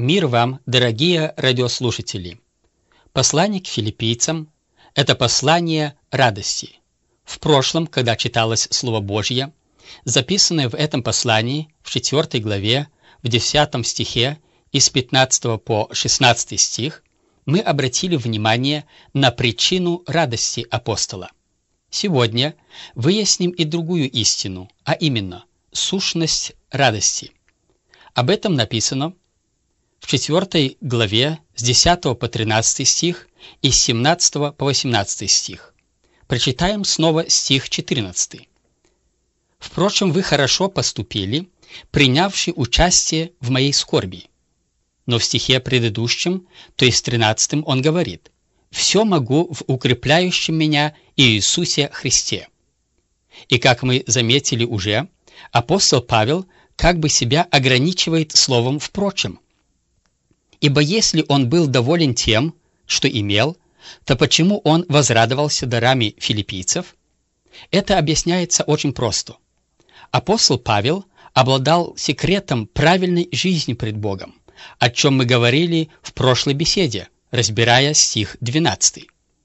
Мир вам, дорогие радиослушатели! Послание к филиппийцам – это послание радости. В прошлом, когда читалось Слово Божье, записанное в этом послании в 4 главе, в 10 стихе и с 15 по 16 стих, мы обратили внимание на причину радости апостола. Сегодня выясним и другую истину, а именно сущность радости. Об этом написано в 4 главе с 10 по 13 стих и с 17 по 18 стих. Прочитаем снова стих 14. «Впрочем, вы хорошо поступили, принявши участие в моей скорби». Но в стихе предыдущем, то есть 13, он говорит: «Все могу в укрепляющем меня Иисусе Христе». И как мы заметили уже, апостол Павел как бы себя ограничивает словом «впрочем». Ибо если он был доволен тем, что имел, то почему он возрадовался дарами филиппийцев? Это объясняется очень просто. Апостол Павел обладал секретом правильной жизни пред Богом, о чем мы говорили в прошлой беседе, разбирая стих 12.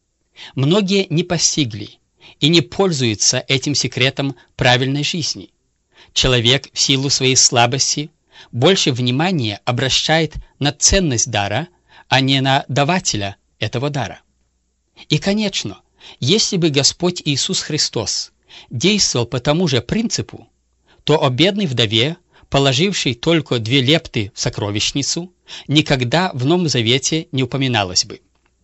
Многие не постигли и не пользуются этим секретом правильной жизни. Человек в силу своей слабости больше внимания обращает на ценность дара, а не на давателя этого дара. И, конечно, если бы Господь Иисус Христос действовал по тому же принципу, то о бедной вдове, положившей только 2 лепты в сокровищницу, никогда в Новом Завете не упоминалось бы.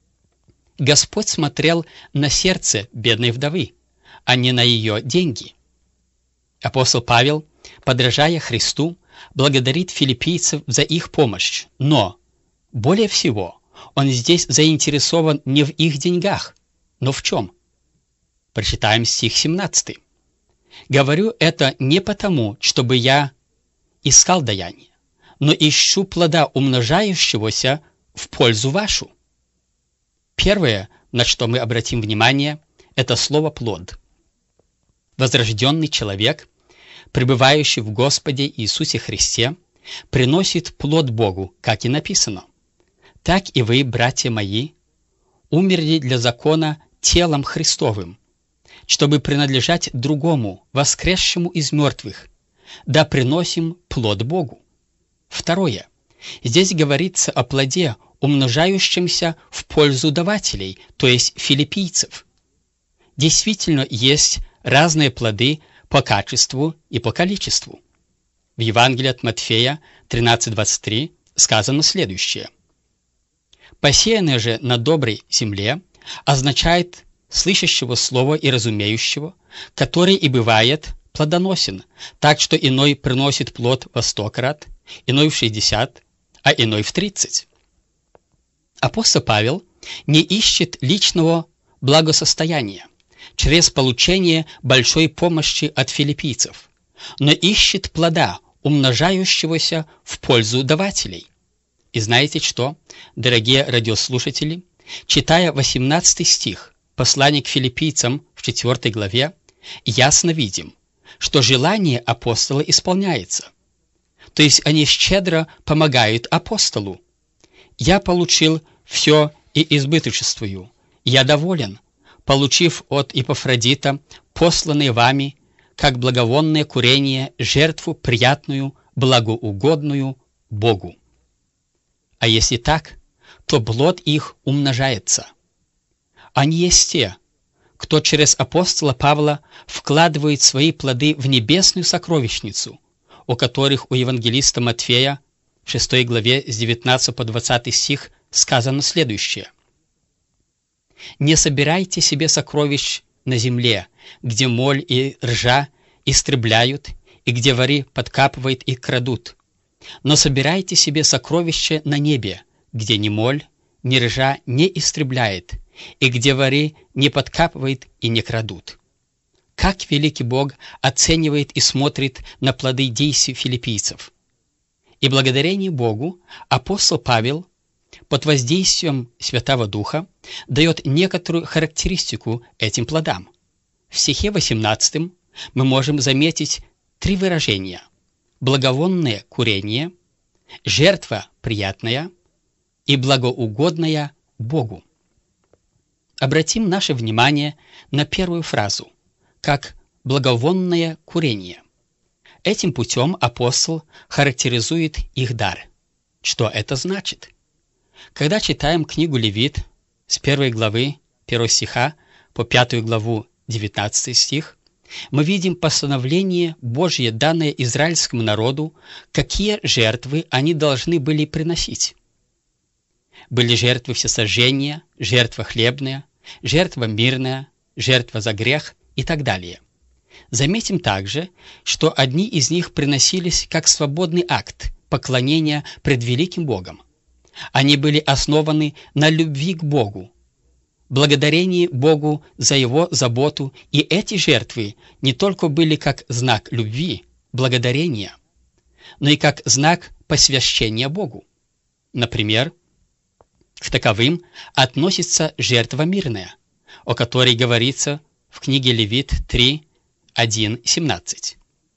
Господь смотрел на сердце бедной вдовы, а не на ее деньги. Апостол Павел, подражая Христу, благодарит филиппийцев за их помощь, но более всего он здесь заинтересован не в их деньгах, но в чем? Прочитаем стих 17. «Говорю это не потому, чтобы я искал даяние, но ищу плода умножающегося в пользу вашу». Первое, на что мы обратим внимание, это слово «плод». Возрожденный человек, пребывающий в Господе Иисусе Христе, приносит плод Богу, как и написано: «Так и вы, братья мои, умерли для закона телом Христовым, чтобы принадлежать другому, воскресшему из мертвых, да приносим плод Богу». Второе. Здесь говорится о плоде, умножающемся в пользу давателей, то есть филиппийцев. Действительно, есть разные плоды по качеству и по количеству. В Евангелии от Матфея 13:23 сказано следующее: «Посеянное же на доброй земле» означает слышащего слова и разумеющего, который и бывает плодоносен, так что иной приносит плод во 100 крат, иной в 60, а иной в 30. Апостол Павел не ищет личного благосостояния через получение большой помощи от филиппийцев, но ищет плода, умножающегося в пользу давателей. И знаете что, дорогие радиослушатели, читая 18 стих послания к филиппийцам в 4 главе, ясно видим, что желание апостола исполняется. То есть они щедро помогают апостолу. «Я получил все и избыточествую, я доволен, получив от Епафродита посланные вами, как благовонное курение, жертву приятную, благоугодную Богу». А если так, то плод их умножается. Они есть те, кто через апостола Павла вкладывает свои плоды в небесную сокровищницу, о которых у евангелиста Матфея в 6 главе с 19 по 20 стих сказано следующее: «Не собирайте себе сокровищ на земле, где моль и ржа истребляют, и где воры подкапывают и крадут, но собирайте себе сокровища на небе, где ни моль, ни ржа не истребляет, и где воры не подкапывают и не крадут». Как великий Бог оценивает и смотрит на плоды действий филиппийцев. И благодарение Богу апостол Павел под воздействием Святого Духа дает некоторую характеристику этим плодам. В стихе 18 мы можем заметить 3 выражения: благовонное курение, жертва приятная и благоугодная Богу. Обратим наше внимание на первую фразу, как благовонное курение. Этим путем апостол характеризует их дар. Что это значит? Когда читаем книгу Левит с 1 главы 1 стиха по 5 главу 19 стих, мы видим постановление Божье, данное израильскому народу, какие жертвы они должны были приносить. Были жертвы всесожжения, жертва хлебная, жертва мирная, жертва за грех и так далее. Заметим также, что одни из них приносились как свободный акт поклонения пред великим Богом. Они были основаны на любви к Богу, благодарении Богу за Его заботу, и эти жертвы не только были как знак любви, благодарения, но и как знак посвящения Богу. Например, к таковым относится жертва мирная, о которой говорится в книге Левит 3, 1:17.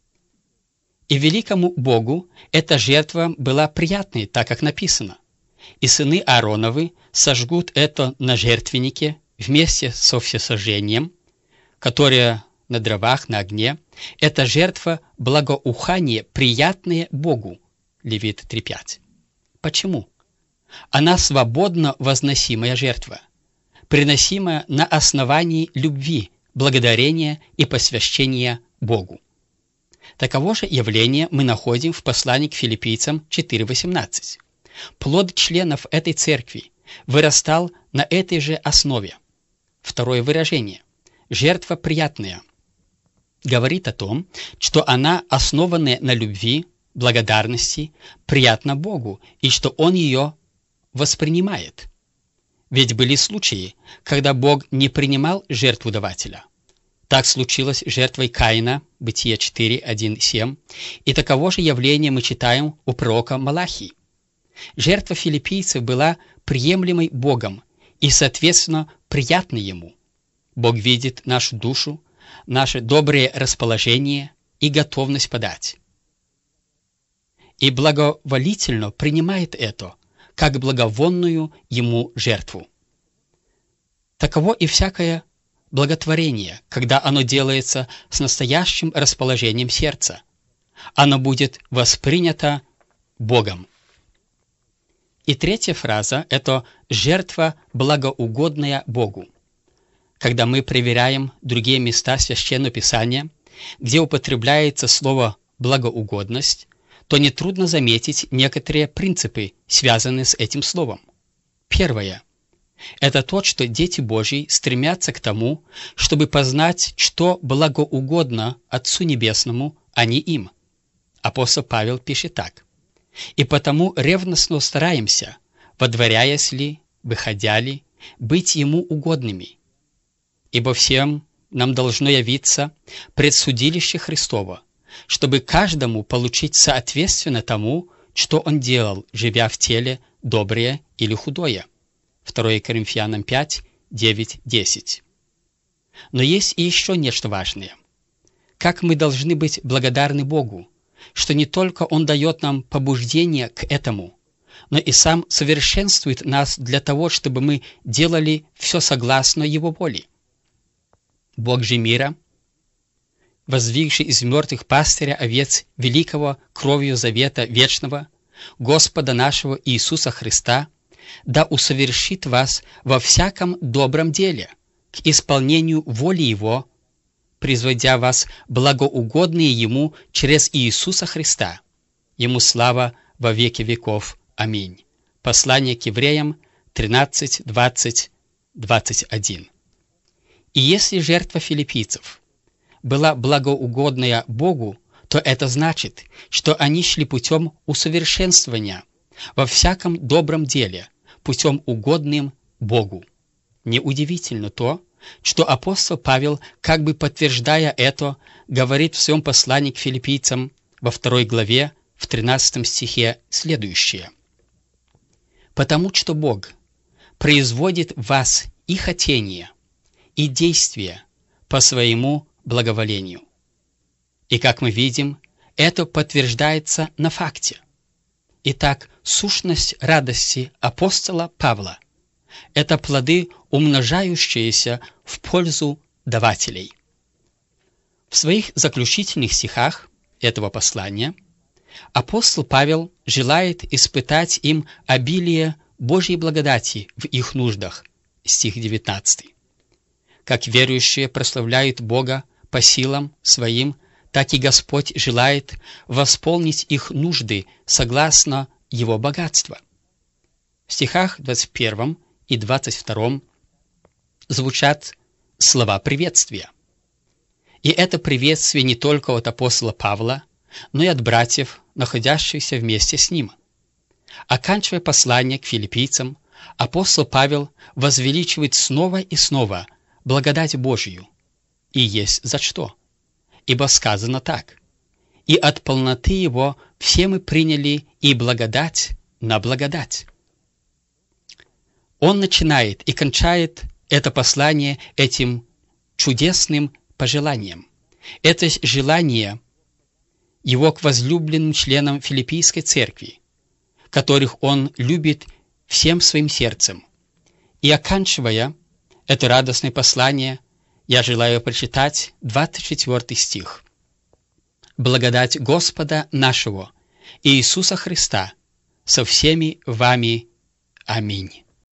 И великому Богу эта жертва была приятной, так как написано: «И сыны Аароновы сожгут это на жертвеннике вместе со всесожжением, которое на дровах, на огне. Это жертва благоухания, приятная Богу». Левит 3:5. Почему? Она свободно возносимая жертва, приносимая на основании любви, благодарения и посвящения Богу. Таково же явление мы находим в послании к Филиппийцам 4:18. Плод членов этой церкви вырастал на этой же основе. Второе выражение «жертва приятная» говорит о том, что она, основанная на любви, благодарности, приятна Богу, и что Он ее воспринимает. Ведь были случаи, когда Бог не принимал жертву давателя. Так случилось с жертвой Каина, Бытие 4:1-7, и таково же явление мы читаем у пророка Малахии. Жертва филиппийцев была приемлемой Богом и, соответственно, приятной Ему. Бог видит нашу душу, наше доброе расположение и готовность подать. И благоволительно принимает это, как благовонную Ему жертву. Таково и всякое благотворение, когда оно делается с настоящим расположением сердца. Оно будет воспринято Богом. И третья фраза – это «жертва благоугодная Богу». Когда мы проверяем другие места Священного Писания, где употребляется слово «благоугодность», то нетрудно заметить некоторые принципы, связанные с этим словом. Первое – это то, что дети Божьи стремятся к тому, чтобы познать, что благоугодно Отцу Небесному, а не им. Апостол Павел пишет так: «И потому ревностно стараемся, водворяясь ли, выходя ли, быть Ему угодными. Ибо всем нам должно явиться предсудилище Христово, чтобы каждому получить соответственно тому, что он делал, живя в теле, доброе или худое». 2 Коринфянам 5, 9, 10. Но есть и еще нечто важное. Как мы должны быть благодарны Богу, что не только Он дает нам побуждение к этому, но и Сам совершенствует нас для того, чтобы мы делали все согласно Его воле. Бог же мира, воздвигший из мертвых пастыря овец великого кровью завета вечного, Господа нашего Иисуса Христа, да усовершит вас во всяком добром деле, к исполнению воли Его, производя вас благоугодные Ему через Иисуса Христа. Ему слава во веки веков. Аминь. Послание к евреям 13, 20, 21. И если жертва филиппийцев была благоугодная Богу, то это значит, что они шли путем усовершенствования во всяком добром деле, путем угодным Богу. Неудивительно то, что апостол Павел, как бы подтверждая это, говорит в своем послании к филиппийцам во 2 главе, в 13 стихе следующее: «Потому что Бог производит в вас и хотение, и действие по своему благоволению». И, как мы видим, это подтверждается на факте. Итак, сущность радости апостола Павла – это плоды, умножающиеся в пользу давателей. В своих заключительных стихах этого послания апостол Павел желает испытать им обилие Божьей благодати в их нуждах, стих 19. Как верующие прославляют Бога по силам своим, так и Господь желает восполнить их нужды согласно Его богатства. В стихах 21 и 22 звучат слова приветствия. И это приветствие не только от апостола Павла, но и от братьев, находящихся вместе с ним. Оканчивая послание к филиппийцам, апостол Павел возвеличивает снова и снова благодать Божию. И есть за что. Ибо сказано так: «И от полноты Его все мы приняли и благодать на благодать». Он начинает и кончает это послание этим чудесным пожеланием. Это желание его к возлюбленным членам Филиппийской церкви, которых он любит всем своим сердцем. И оканчивая это радостное послание, я желаю прочитать 24 стих. «Благодать Господа нашего Иисуса Христа со всеми вами. Аминь».